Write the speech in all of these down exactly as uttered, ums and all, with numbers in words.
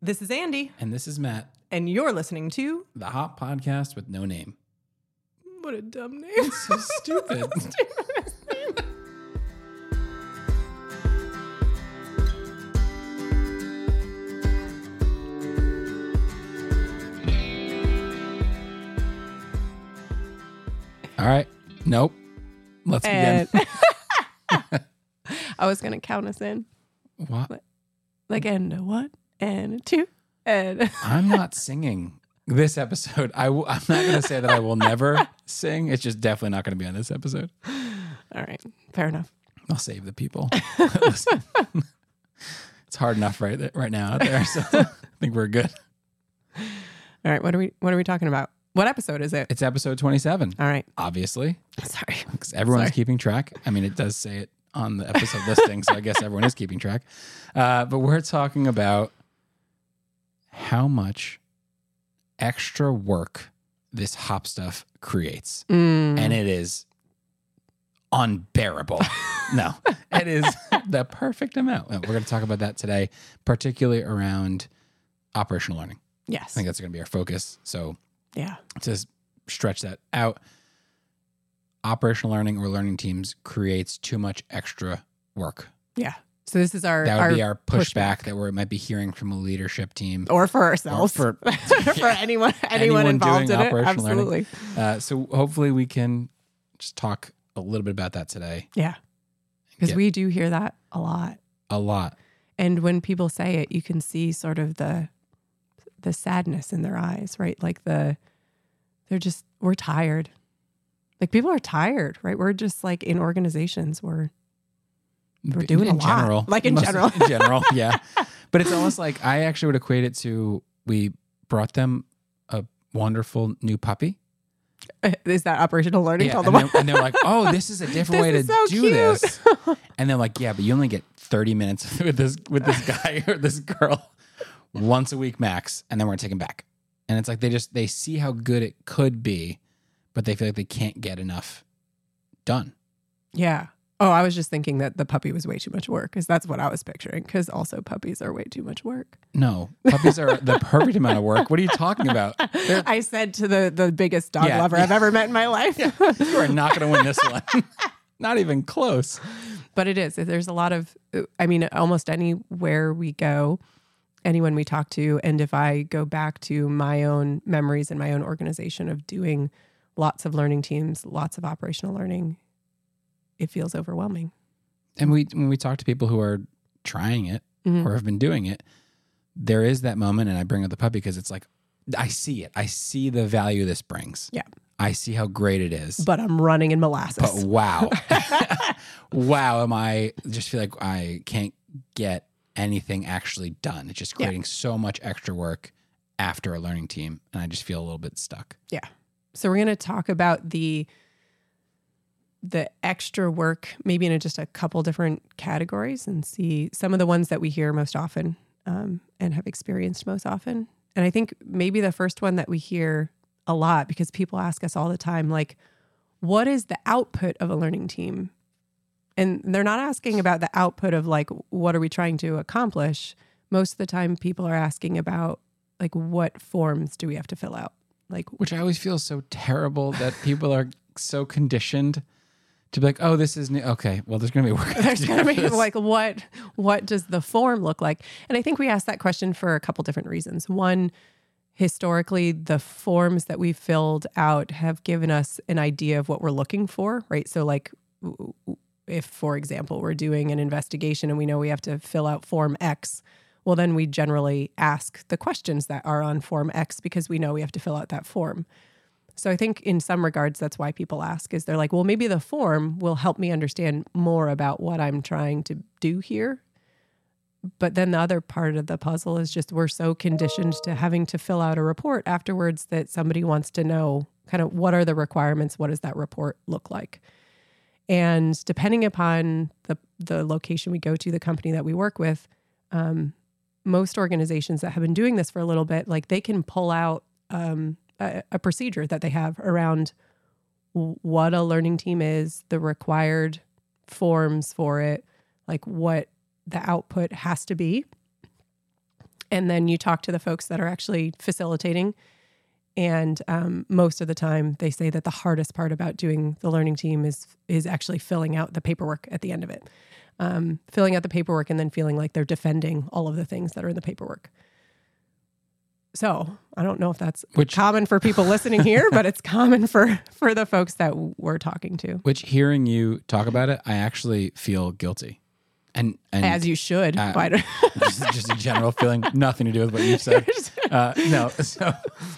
This is Andy. And this is Matt. And you're listening to The Hop Podcast with no name. What a dumb name. It's so stupid. All right. Nope. Let's And begin. I was going to count us in. What? Like, and a one, and a two, and I'm not singing this episode. I w- I'm not going to say that I will never sing. It's just definitely not going to be on this episode. All right. Fair enough. I'll save the people. Listen, it's hard enough right there, right now out there. So I think we're good. All right. What are we, what are we talking about? What episode is it? It's episode twenty-seven. All right. Obviously. Sorry. Because everyone's Sorry. keeping track. I mean, it does say it on the episode listing, so I guess everyone is keeping track. Uh, but we're talking about how much extra work this hop stuff creates. Mm. And it is unbearable. No, it is the perfect amount. We're going to talk about that today, particularly around operational learning. I Yes. think that's going to be our focus. So Yeah. to stretch that out, operational learning or learning teams creates too much extra work. Yeah. So this is our That would our be our pushback, pushback. that we might be hearing from a leadership team. or for ourselves, Or for, for anyone anyone, Anyone involved doing in it. operational learning. Absolutely. Uh, so hopefully we can just talk a little bit about that today. Yeah. Because Get we do hear that a lot. a lot. And when people say it, you can see sort of the the sadness in their eyes, right? Like the they're just we're tired. Like people are tired, right? We're just like in organizations we're we're doing in a lot. general. Like in Most- general. in general, yeah. But it's almost like I actually would equate it to we brought them a wonderful new puppy. Is that operational learning? Yeah, Tell and, them they're, and they're like, oh, this is a different This way to is so do cute. this. And they're like, yeah, but you only get thirty minutes with this with this guy or this girl once a week max, and then we're gonna take them back. And it's like they just they see how good it could be, but they feel like they can't get enough done. Yeah. Oh, I was just thinking that the puppy was way too much work because that's what I was picturing. Because also puppies are way too much work. No, puppies are the perfect amount of work. What are you talking about? They're- I said to the the biggest dog Yeah. lover I've ever met in my life. you are not gonna win this one. Not even close. But it is. There's a lot of, I mean, almost anywhere we go, anyone we talk to, and if I go back to my own memories and my own organization of doing lots of learning teams, lots of operational learning, it feels overwhelming. And we when we talk to people who are trying it Mhm. or have been doing it, there is that moment, and I bring up the puppy because it's like, I see it. I see the value this brings. Yeah. I see how great it is. But I'm running in molasses. But wow. wow, am I just feel like I can't get anything actually done. It's just Yeah. creating so much extra work after a learning team, and I just feel a little bit stuck. Yeah. So we're going to talk about the the extra work, maybe in a, just a couple different categories, and see some of the ones that we hear most often um, and have experienced most often. And I think maybe the first one that we hear a lot, because people ask us all the time, like, what is the output of a learning team? And they're not asking about the output of like, what are we trying to accomplish? Most of the time people are asking about like, what forms do we have to fill out? Like, Which I always feel so terrible that people are so conditioned to be like, oh, this is new. Okay, well, there's going to be work. there's going to be after this. like, what, what does the form look like? And I think we asked that question for a couple different reasons. One, historically, the forms that we've filled out have given us an idea of what we're looking for, right? So like w- w- if, for example, we're doing an investigation and we know we have to fill out form X, well, then we generally ask the questions that are on form X because we know we have to fill out that form. So I think in some regards, that's why people ask, is they're like, well, maybe the form will help me understand more about what I'm trying to do here. But then the other part of the puzzle is just we're so conditioned to having to fill out a report afterwards that somebody wants to know kind of what are the requirements, what does that report look like? And depending upon the the location we go to, the company that we work with, um, most organizations that have been doing this for a little bit, like they can pull out um, a, a procedure that they have around w- what a learning team is, the required forms for it, like what the output has to be. And then you talk to the folks that are actually facilitating. And um, most of the time they say that the hardest part about doing the learning team is is actually filling out the paperwork at the end of it. Um, filling out the paperwork and then feeling like they're defending all of the things that are in the paperwork. So I don't know if that's which, common for people listening here, but it's common for, for the folks that we're talking to. Which, hearing you talk about it, I actually feel guilty. And, and as you should. Uh, just, just a general feeling, nothing to do with what you said. Uh, no, so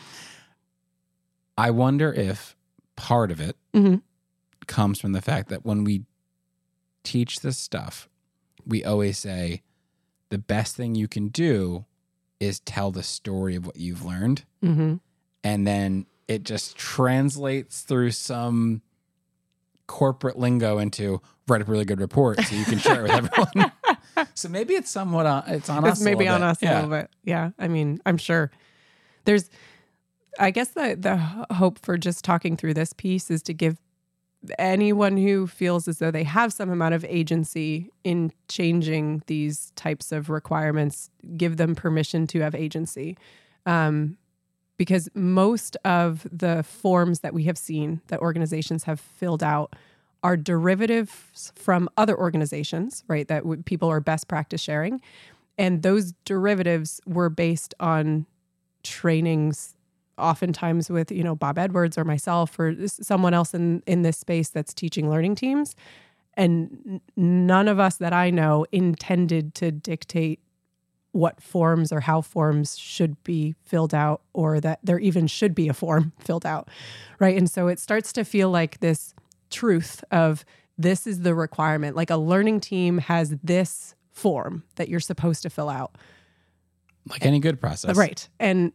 I wonder if part of it mm-hmm. comes from the fact that when we teach this stuff, we always say the best thing you can do is tell the story of what you've learned. Mm-hmm. And then it just translates through some corporate lingo into write a really good report so you can share it with everyone. So maybe it's somewhat on, it's on it's us maybe a on bit. us yeah. a little bit. Yeah. I mean, I'm sure there's, I guess the, the hope for just talking through this piece is to give anyone who feels as though they have some amount of agency in changing these types of requirements, give them permission to have agency. Um, because most of the forms that we have seen that organizations have filled out are derivatives from other organizations, right? That w- people are best practice sharing. And those derivatives were based on trainings oftentimes with, you know, Bob Edwards or myself or someone else in, in this space that's teaching learning teams. And n- none of us that I know intended to dictate what forms or how forms should be filled out or that there even should be a form filled out, right? And so it starts to feel like this truth of this is the requirement. Like a learning team has this form that you're supposed to fill out. Like any good process. Right. And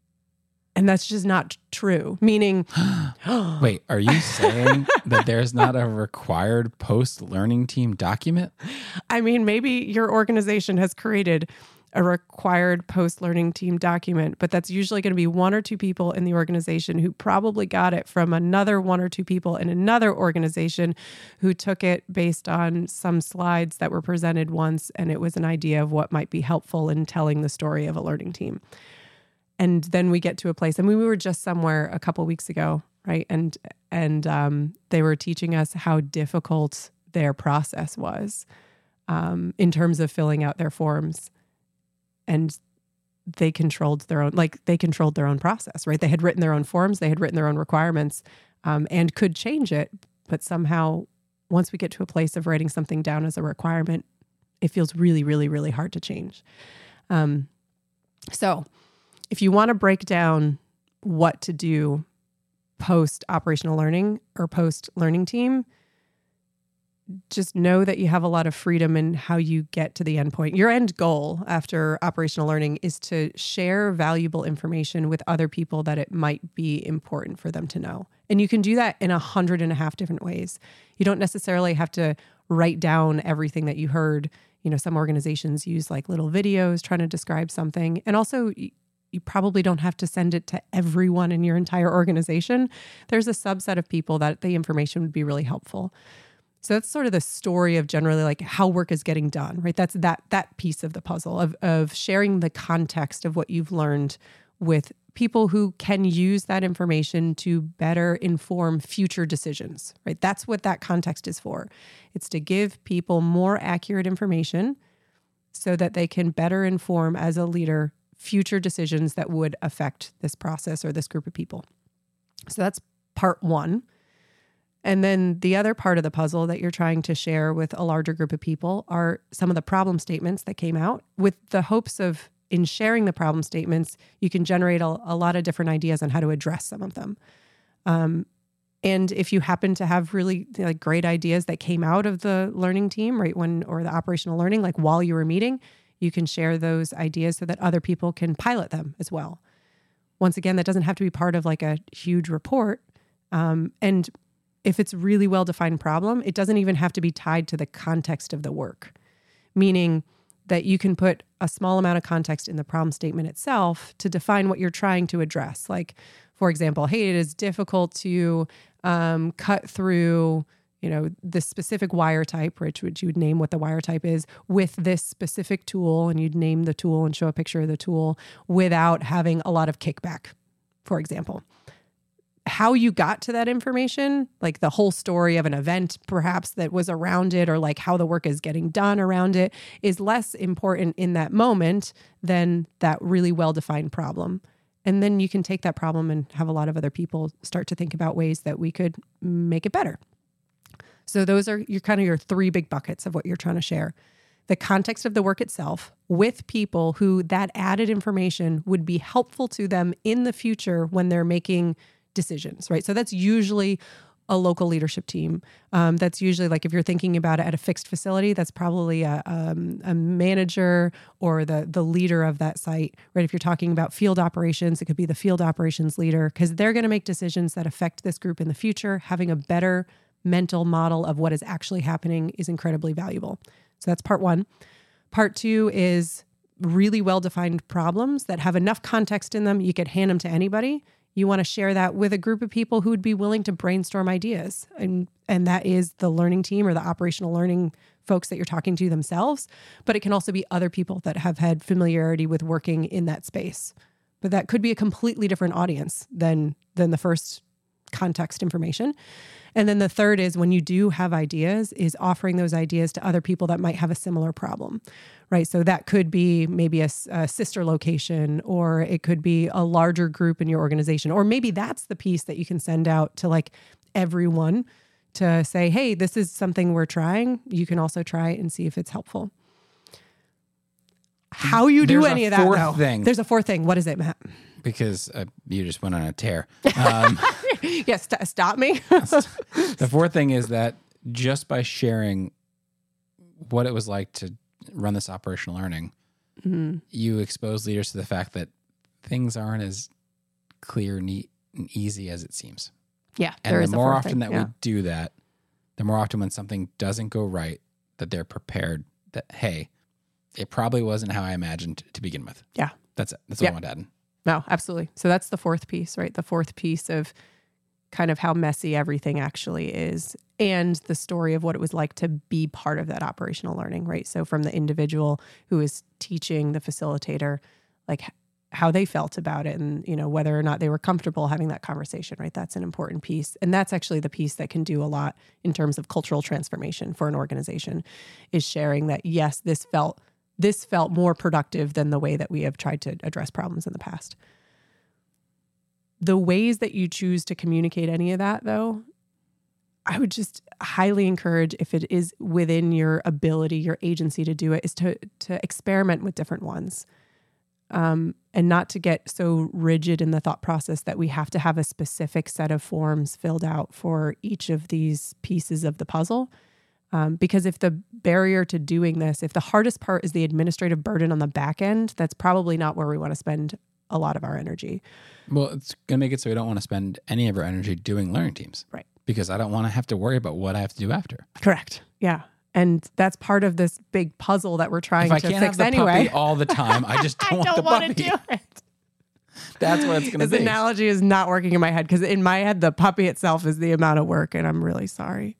And that's just not true. Meaning, wait, are you saying that there's not a required post-learning team document? I mean, maybe your organization has created a required post-learning team document, but that's usually going to be one or two people in the organization who probably got it from another one or two people in another organization who took it based on some slides that were presented once, and it was an idea of what might be helpful in telling the story of a learning team. And then we get to a place, I mean, we were just somewhere a couple weeks ago, right? And and um, they were teaching us how difficult their process was um, in terms of filling out their forms. And they controlled their own, like they controlled their own process, right? They had written their own forms, they had written their own requirements um, and could change it. But somehow, once we get to a place of writing something down as a requirement, it feels really, really, really hard to change. Um, so... If you want to break down what to do post operational learning or post learning team, just know that you have a lot of freedom in how you get to the endpoint. Your end goal after operational learning is to share valuable information with other people that it might be important for them to know. And you can do that in a hundred and a half different ways. You don't necessarily have to write down everything that you heard. You know, some organizations use like little videos trying to describe something. And also, you probably don't have to send it to everyone in your entire organization. There's a subset of people that the information would be really helpful. So that's sort of the story of generally like how work is getting done, right? That's that that piece of the puzzle of of sharing the context of what you've learned with people who can use that information to better inform future decisions, right? That's what that context is for. It's to give people more accurate information so that they can better inform as a leader future decisions that would affect this process or this group of people. So that's part one. And then the other part of the puzzle that you're trying to share with a larger group of people are some of the problem statements that came out with the hopes of, in sharing the problem statements, you can generate a, a lot of different ideas on how to address some of them. Um, and if you happen to have really like great ideas that came out of the learning team, right, when, or the operational learning, like while you were meeting, you can share those ideas so that other people can pilot them as well. Once again, that doesn't have to be part of like a huge report. Um, and if it's really well-defined problem, it doesn't even have to be tied to the context of the work, meaning that you can put a small amount of context in the problem statement itself to define what you're trying to address. Like, for example, hey, it is difficult to um, cut through you know, this specific wire type, which, which you would name what the wire type is, with this specific tool, and you'd name the tool and show a picture of the tool without having a lot of kickback, for example. How you got to that information, like the whole story of an event perhaps that was around it, or like how the work is getting done around it, is less important in that moment than that really well-defined problem. And then you can take that problem and have a lot of other people start to think about ways that we could make it better. So those are your kind of your three big buckets of what you're trying to share. The context of the work itself with people who that added information would be helpful to them in the future when they're making decisions, right? So that's usually a local leadership team. Um, that's usually, like, if you're thinking about it at a fixed facility, that's probably a, um, a manager or the the leader of that site, right? If you're talking about field operations, it could be the field operations leader, because they're going to make decisions that affect this group in the future. Having a better mental model of what is actually happening is incredibly valuable. So that's part one. Part two is really well-defined problems that have enough context in them. You could hand them to anybody. You want to share that with a group of people who would be willing to brainstorm ideas. And, and that is the learning team or the operational learning folks that you're talking to themselves. But it can also be other people that have had familiarity with working in that space. But that could be a completely different audience than, than the first context information. And then the third is, when you do have ideas, is offering those ideas to other people that might have a similar problem, right? So that could be maybe a, a sister location, or it could be a larger group in your organization. Or maybe that's the piece that you can send out to like everyone to say, hey, this is something we're trying. You can also try it and see if it's helpful. How you do There's any a of that, fourth though. thing. There's a fourth thing. What is it, Matt? Because uh, you just went on a tear. Um, yes, st- stop me. The fourth thing is that just by sharing what it was like to run this operational learning, mm-hmm. you expose leaders to the fact that things aren't as clear, neat, and easy as it seems. Yeah, and there the is a more fourth often thing. that yeah. we do that, the more often when something doesn't go right, that they're prepared that, hey, it probably wasn't how I imagined to begin with. Yeah. That's it. That's yeah. what I want to add. No, absolutely. So that's the fourth piece, right? The fourth piece of kind of how messy everything actually is, and the story of what it was like to be part of that operational learning, right? So from the individual who is teaching the facilitator, like how they felt about it, and, you know, whether or not they were comfortable having that conversation, right? That's an important piece. And that's actually the piece that can do a lot in terms of cultural transformation for an organization, is sharing that, yes, this felt This felt more productive than the way that we have tried to address problems in the past. The ways that you choose to communicate any of that, though, I would just highly encourage, if it is within your ability, your agency to do it, is to to experiment with different ones. Um, and not to get so rigid in the thought process that we have to have a specific set of forms filled out for each of these pieces of the puzzle. Um, because if the barrier to doing this, if the hardest part is the administrative burden on the back end, that's probably not where we want to spend a lot of our energy. Well, it's going to make it so we don't want to spend any of our energy doing learning teams. Right. Because I don't want to have to worry about what I have to do after. Correct. Yeah. And that's part of this big puzzle that we're trying if I to can't fix have the anyway. puppy all the time, I just don't I want don't the want puppy. to do it. That's what it's going to This be. analogy is not working in my head, because in my head, the puppy itself is the amount of work, and I'm really sorry.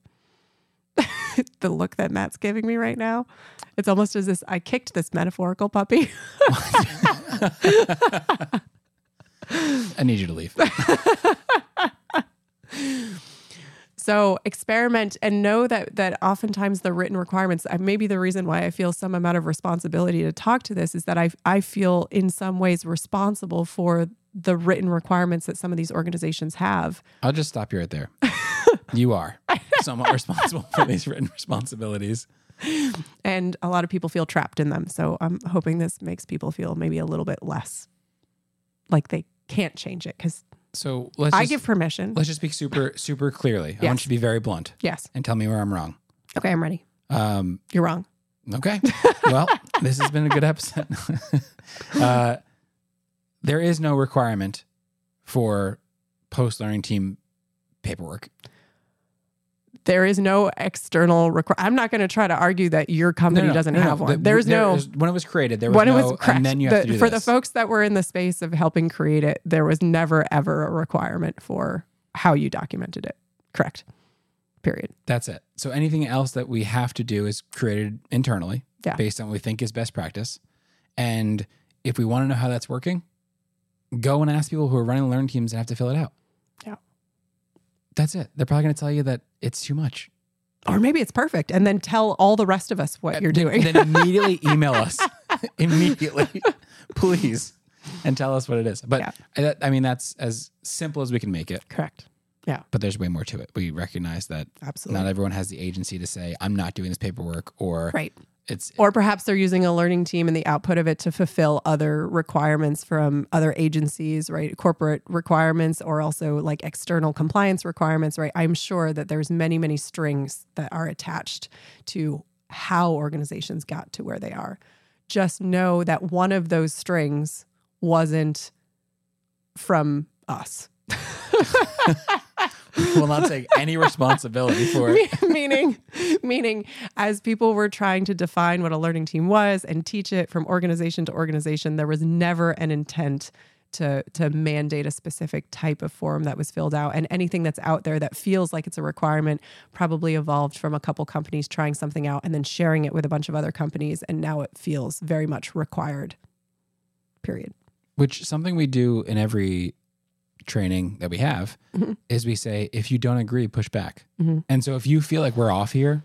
The look that Matt's giving me right now, it's almost as if I kicked this metaphorical puppy. I need you to leave. So experiment, and know that that oftentimes the written requirements, maybe the reason why I feel some amount of responsibility to talk to this is that I I feel in some ways responsible for the written requirements that some of these organizations have. I'll just stop you right there. You are somewhat responsible for these written responsibilities. And a lot of people feel trapped in them. So I'm hoping this makes people feel maybe a little bit less like they can't change it, because So let's I just, give permission. let's just speak super, super clearly. I Yes. want you to be very blunt. Yes. And tell me where I'm wrong. Okay, I'm ready. Um, You're wrong. okay. Well, this has been a good episode. uh, there is no requirement for post-learning team paperwork. There is no external requirement. I'm not going to try to argue that your company No, no, doesn't no, no. have one. The- There's there no... is- when it was created, there was when no, it was correct, and then you have the- to do for this. the folks that were in the space of helping create it, there was never ever a requirement for how you documented it. Correct. period. That's it. So anything else that we have to do is created internally Yeah. based on what we think is best practice. And if we want to know how that's working, go and ask people who are running learning teams and have to fill it out. Yeah. That's it. They're probably going to tell you that it's too much. Or maybe it's perfect. And then tell all the rest of us what you're doing. Then immediately email us. Immediately. Please. And tell us what it is. But Yeah. I, I mean, that's as simple as we can make it. Correct. Yeah. But there's way more to it. We recognize that Absolutely. not everyone has the agency to say, I'm not doing this paperwork, or Right. it's Or perhaps they're using a learning team and the output of it to fulfill other requirements from other agencies, right? Corporate requirements, or also like external compliance requirements, right? I'm sure that there's many, many strings that are attached to how organizations got to where they are. Just know that one of those strings wasn't from us. will not take any responsibility for it. meaning, meaning, as people were trying to define what a learning team was and teach it from organization to organization, there was never an intent to to mandate a specific type of form that was filled out. And anything that's out there that feels like it's a requirement probably evolved from a couple companies trying something out and then sharing it with a bunch of other companies, and now it feels very much required. Period. Which something we do in every training that we have Mm-hmm. is we say, if you don't agree, push back. Mm-hmm. And so if you feel like we're off here,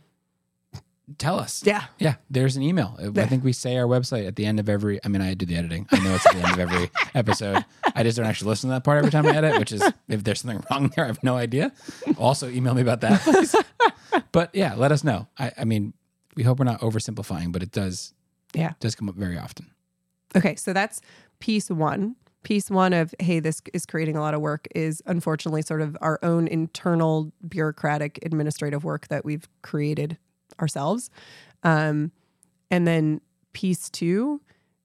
tell us. Yeah. Yeah. There's an email. Yeah. I think we say our website at the end of every, I mean, I do the editing. I know it's at the end of every episode. I just don't actually listen to that part every time I edit, which is, if there's something wrong there, I have no idea. Also email me about that, please. But yeah, let us know. I, I mean, we hope we're not oversimplifying, but it does, Yeah. does come up very often. Okay, so that's piece one. Piece one of, hey, this is creating a lot of work is unfortunately sort of our own internal bureaucratic administrative work that we've created ourselves. Um, and then piece two,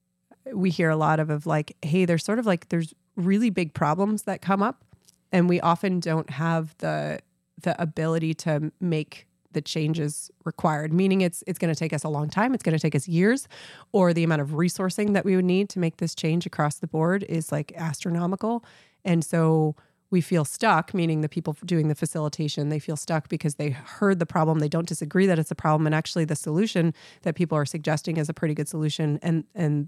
we hear a lot of, of like, hey, there's sort of like, there's really big problems that come up, and we often don't have the the ability to make the changes required, meaning it's it's going to take us a long time. It's going to take us years, or the amount of resourcing that we would need to make this change across the board is like astronomical. And so we feel stuck, meaning the people doing the facilitation, they feel stuck because they heard the problem. They don't disagree that it's a problem. And actually the solution that people are suggesting is a pretty good solution. And, and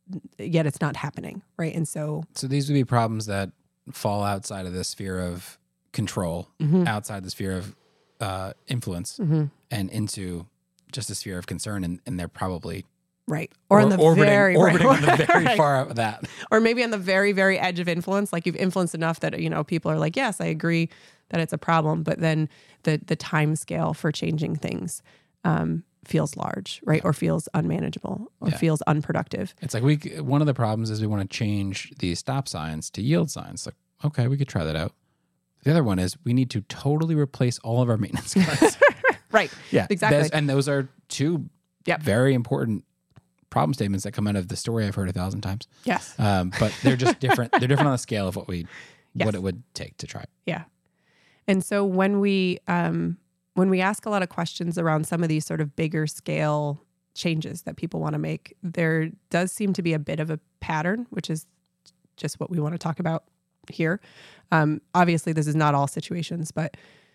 yet it's not happening. Right. And so, So these would be problems that fall outside of the sphere of control, mm-hmm. outside the sphere of uh, influence, mm-hmm. and into just a sphere of concern. And, and they're probably right. Or, or on the orbiting, very, orbiting right, on the very right. far out of that. Or maybe on the very, very edge of influence. Like you've influenced enough that, you know, people are like, yes, I agree that it's a problem. But then the the time scale for changing things um, feels large, right? Yeah. Or feels unmanageable, or Yeah. feels unproductive. It's like we, one of the problems is we want to change these stop signs to yield signs. Like, okay, we could try that out. The other one is we need to totally replace all of our maintenance cards. Right. Yeah, Exactly. There's- And those are two Yep. very important problem statements that come out of the story I've heard a thousand times. Yes. Um, but they're just different. They're different on the scale of what we, Yes. what it would take to try it. Yeah. And so when we um, when we ask a lot of questions around some of these sort of bigger scale changes that people want to make, there does seem to be a bit of a pattern, which is just what we want to talk about here. Um, obviously, this is not all situations, but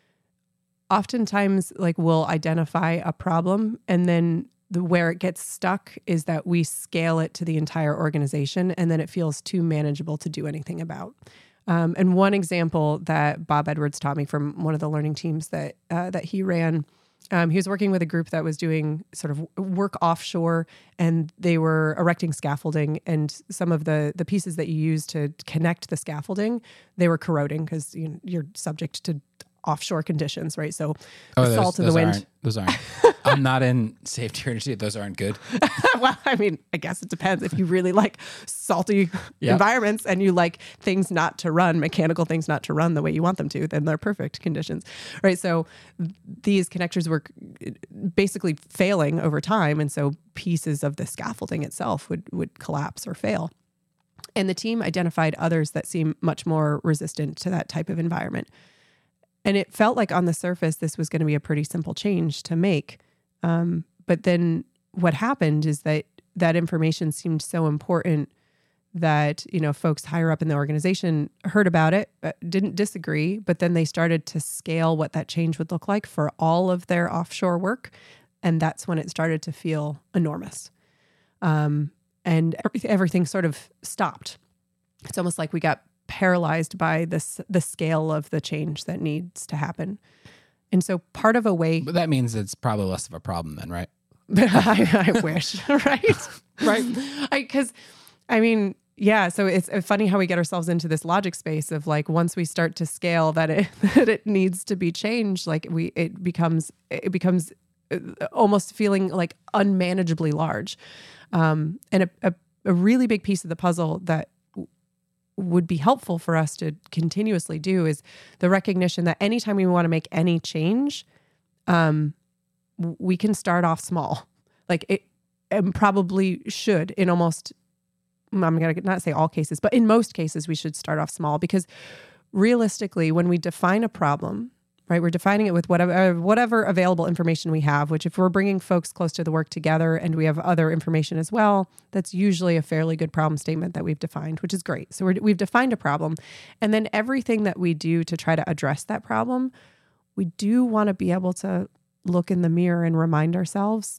oftentimes, like, we'll identify a problem, and then the where it gets stuck is that we scale it to the entire organization, and then it feels too manageable to do anything about. Um, and one example that Bob Edwards taught me from one of the learning teams that uh, that he ran, um, he was working with a group that was doing sort of work offshore, and they were erecting scaffolding. And some of the the pieces that you use to connect the scaffolding, they were corroding because you know, you're subject to offshore conditions, right? So the Oh, those, salt of those the wind. aren't, those aren't. I'm not in safety or industry. Those aren't good. Well, I mean, I guess it depends. If you really like salty Yep. environments and you like things not to run, mechanical things not to run the way you want them to, then they're perfect conditions, right? So these connectors were basically failing over time. And so pieces of the scaffolding itself would, would collapse or fail. And the team identified others that seem much more resistant to that type of environment. And it felt like on the surface, this was going to be a pretty simple change to make. Um, but then what happened is that that information seemed so important that, you know, folks higher up in the organization heard about it, didn't disagree, but then they started to scale what that change would look like for all of their offshore work. And that's when it started to feel enormous. Um, and every, everything sort of stopped. It's almost like we got paralyzed by this, the scale of the change that needs to happen. And so part of a way... But that means it's probably less of a problem then, right? I, I wish, right? Right. Because, I, I mean... Yeah, so it's funny how we get ourselves into this logic space of like once we start to scale that it that it needs to be changed, like we it becomes it becomes almost feeling like unmanageably large, um, and a, a a really big piece of the puzzle that w- would be helpful for us to continuously do is the recognition that anytime we want to make any change, um, we can start off small, like it, and probably should in almost. I'm going to not say all cases, but in most cases, we should start off small because realistically, when we define a problem, right, we're defining it with whatever, whatever available information we have, which if we're bringing folks close to the work together and we have other information as well, that's usually a fairly good problem statement that we've defined, which is great. So we're, we've defined a problem. And then everything that we do to try to address that problem, we do want to be able to look in the mirror and remind ourselves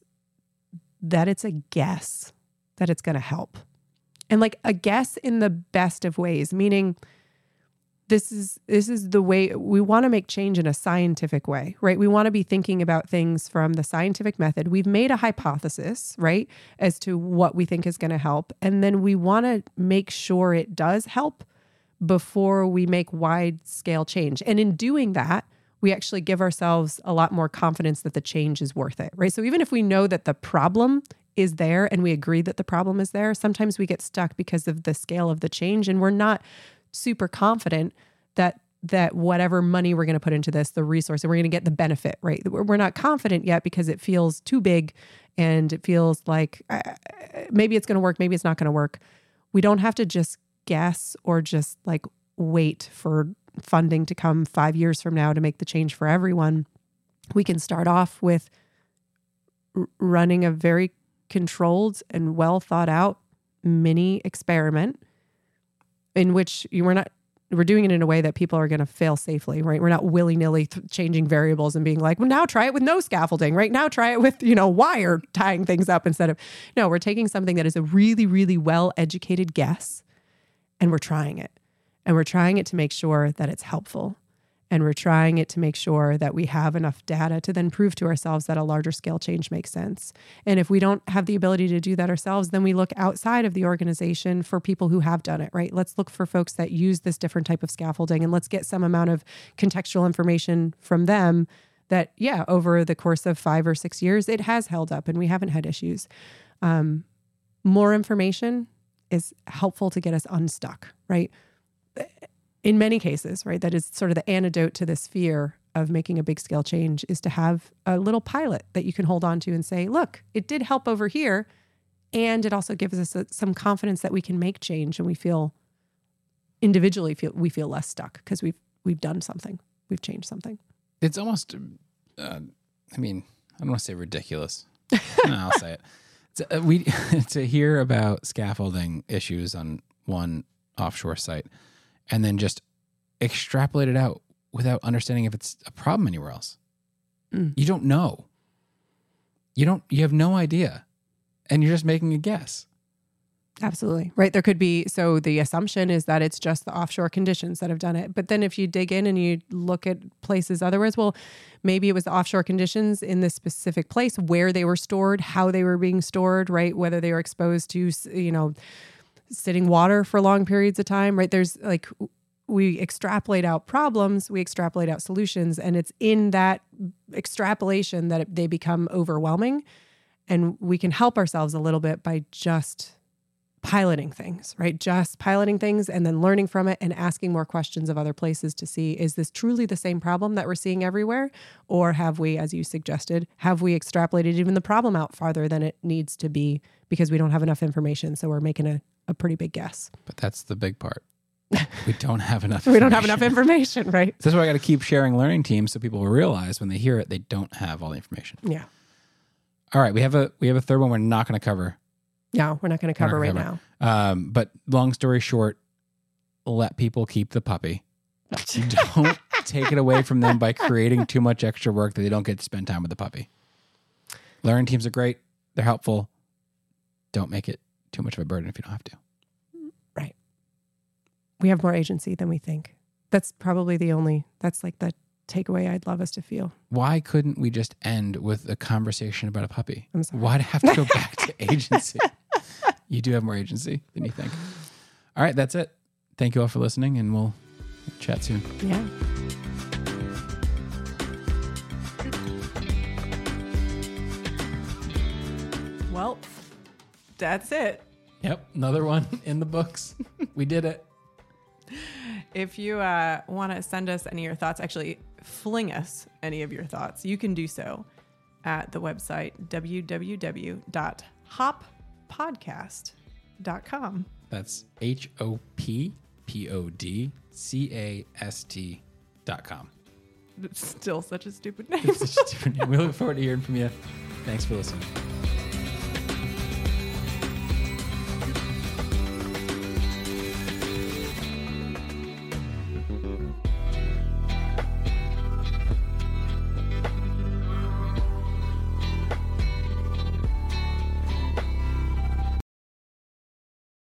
that it's a guess that it's going to help. And like a guess in the best of ways, meaning this is this is the way we want to make change in a scientific way, right? We want to be thinking about things from the scientific method. We've made a hypothesis, right, as to what we think is going to help. And then we want to make sure it does help before we make wide scale change. And in doing that, we actually give ourselves a lot more confidence that the change is worth it, right? So even if we know that the problem is there and we agree that the problem is there, sometimes we get stuck because of the scale of the change and we're not super confident that that whatever money we're going to put into this, the resource, and we're going to get the benefit, right? We're not confident yet because it feels too big and it feels like uh, maybe it's going to work, maybe it's not going to work. We don't have to just guess or just like wait for funding to come five years from now to make the change for everyone. We can start off with r- running a very controlled and well thought out mini experiment in which you were not, we're doing it in a way that people are going to fail safely, right? We're not willy-nilly th- changing variables and being like, well, now try it with no scaffolding, right? Now try it with, you know, wire tying things up instead of, no, we're taking something that is a really, really well-educated guess and we're trying it. And we're trying it to make sure that it's helpful. And we're trying it to make sure that we have enough data to then prove to ourselves that a larger scale change makes sense. And if we don't have the ability to do that ourselves, then we look outside of the organization for people who have done it, right? Let's look for folks that use this different type of scaffolding and let's get some amount of contextual information from them that, yeah, over the course of five or six years, it has held up and we haven't had issues. Um, more information is helpful to get us unstuck, right? In many cases, right, that is sort of the antidote to this fear of making a big scale change is to have a little pilot that you can hold on to and say, look, it did help over here. And it also gives us a, some confidence that we can make change and we feel individually feel we feel less stuck because we've we've done something. We've changed something. It's almost, uh, I mean, I don't want to say ridiculous. No, I'll say it. It's, uh, we to hear about scaffolding issues on one offshore site and then just extrapolate it out without understanding if it's a problem anywhere else. Mm. You don't know. You don't, you have no idea. And you're just making a guess. Absolutely. Right. There could be, so the assumption is that it's just the offshore conditions that have done it. But then if you dig in and you look at places otherwise, well, maybe it was the offshore conditions in this specific place where they were stored, how they were being stored, right? Whether they were exposed to, you know, sitting water for long periods of time, right? There's like, we extrapolate out problems, we extrapolate out solutions, and it's in that extrapolation that they become overwhelming. And we can help ourselves a little bit by just piloting things, right? Just piloting things and then learning from it and asking more questions of other places to see, is this truly the same problem that we're seeing everywhere? Or have we, as you suggested, have we extrapolated even the problem out farther than it needs to be because we don't have enough information? So we're making a, a pretty big guess. But that's the big part. We don't have enough We don't have enough information, right? So that's why I got to keep sharing learning teams so people will realize when they hear it, they don't have all the information. Yeah. All right, we have a we have a third one we're not going to cover No, we're not going to cover right now. Um, but long story short, let people keep the puppy. Don't take it away from them by creating too much extra work that they don't get to spend time with the puppy. Learning teams are great. They're helpful. Don't make it too much of a burden if you don't have to. Right. We have more agency than we think. That's probably the only, that's like the takeaway I'd love us to feel. Why couldn't we just end with a conversation about a puppy? I'm sorry. Why'd I have to go back to agency? You do have more agency than you think. All right, that's it. Thank you all for listening, and we'll chat soon. Yeah. Well, that's it. Yep, another one in the books. We did it. If you uh, want to send us any of your thoughts, actually fling us any of your thoughts, you can do so at the website w w w dot hop podcast dot com. That's H O P P O D C A S T dot com. It's still such a stupid name. It's such a stupid name. We look forward to hearing from you. Thanks for listening.